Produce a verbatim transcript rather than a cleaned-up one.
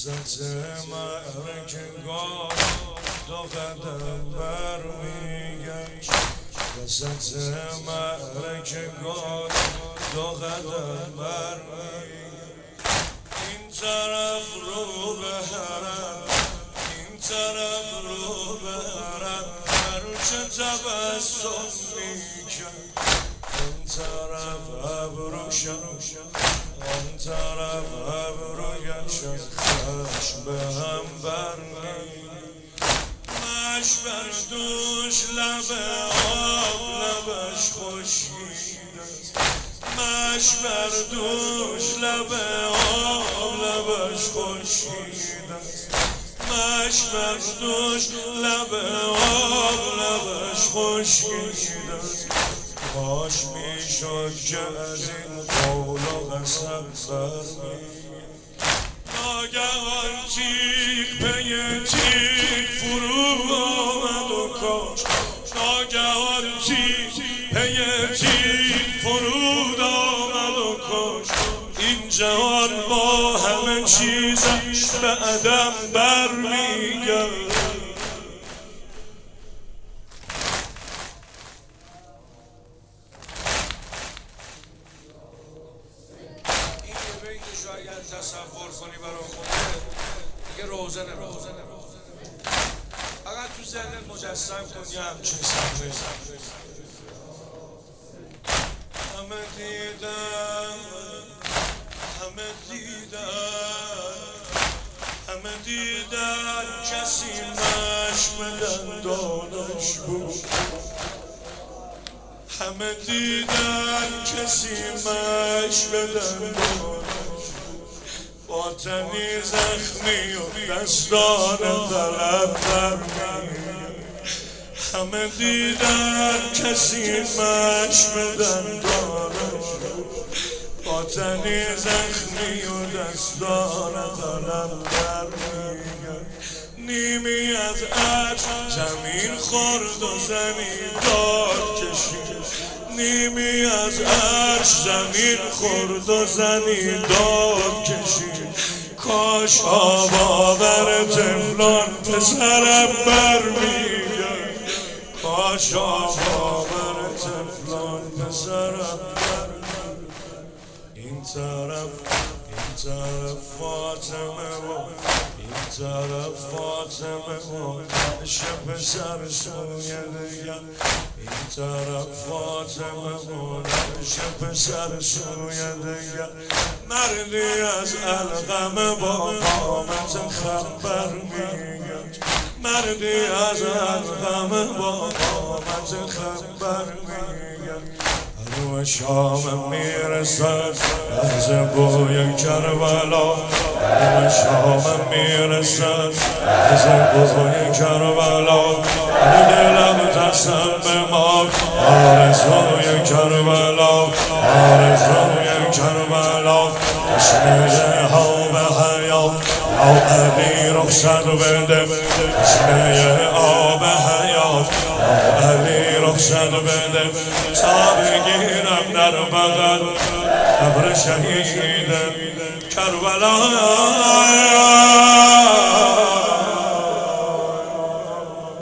وسط مرگگاه دو قدم برمیگشت وسط مرگگاه دو قدم برمیگشت این طرف رو به حرم این طرف رو به حرم هرچه تبسم میکرد اون طرف ابروشم اون طرف ابرویشم خشم به هم برمیگشت مش بر دوش لب آب لبش خورشید است مش بر دوش لب آب لبش خورشید است مش بر دوش لب آب لبش خورشید است کاش میشد که از این قول و قسم برمیگشت ناگهان تیغ پی تیغ فرو آمد و کاش ناگهان تیغ پی تیغ فرود آمد و کاش این جهان با همه چیزش به عدم برمیگشت اگر تصور کنی برای خودت دیگه روزه نمیخونه فقط تو ذهنت مجسم کنی همچین صحنه همه دیدن همه دیدن همه دیدن کسی مشم دندانش بود همه دیدن کسی مشم دندانش باطنی زخمی و دستان طلب برمیگشت همه دیدن کسی مشم دندانش باطنی زخمی و دستان طلب برمیگشت نیمی از عرش زمین خورد و زمین داد کشید نیمی از عرش زمین خورد و زمین داد کشید کاش آباور تفلان پسرم برمیگشت کاش آباور تفلان پسرم برمیگشت این طرف این طرف فاطمه و این طرف فاطمه و شب پسر سوی دیگر این طرف فاطمه و شب پسر سوی دیگر مردی از القمه با قامت خبر میگشت مردی از القمه با قامت خبر میگشت رو شام میرسد از بوی کربلا رو شام میرسد از بوی کربلا دلم تصم به ما آرزوی کربلا آرزوی کربلا تشنه ها به حیات آبی رخصت بده تشنه آب حیات آبی رخصت بده تا بگیرم در بغل قبر شهید کربلا